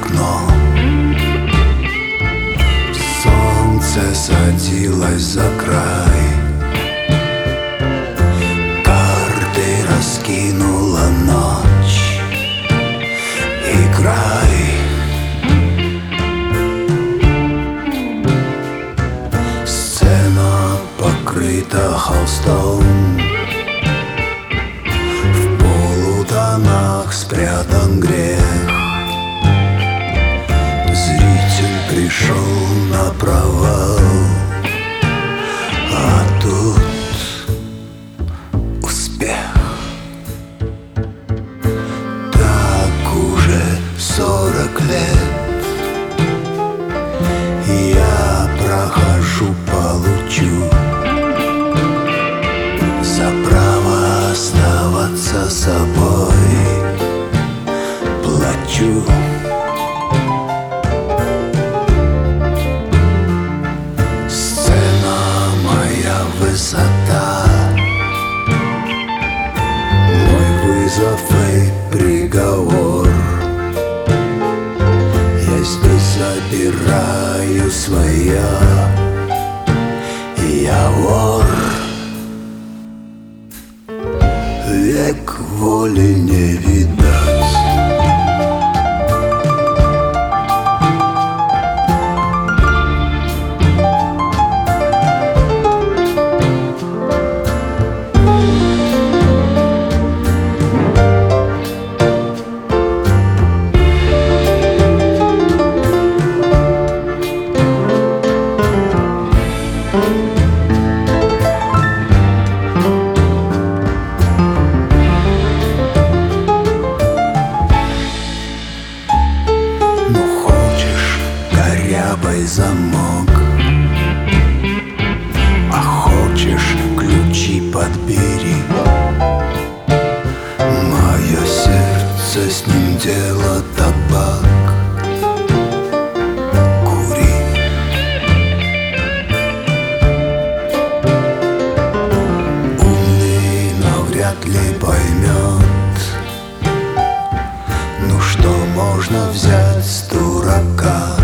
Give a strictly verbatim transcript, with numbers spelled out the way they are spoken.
окно. Солнце садилось за край, карты раскинула ночь. Играй. Сцена покрыта холстом, в полутонах спрятан грех. Зритель пришел на провал, а тут успех. Так уже сорок лет я прохожу по лучу за право оставаться собой. Плачу. Сцена моя высота, мой вызов и приговор. Я здесь забираю своя, я вор. Век воли не видать. Корябай замок, а хочешь ключи подбери. Мое сердце, с ним дело табак. Кури. Умный навряд ли поймет, ну что можно взять с дурака.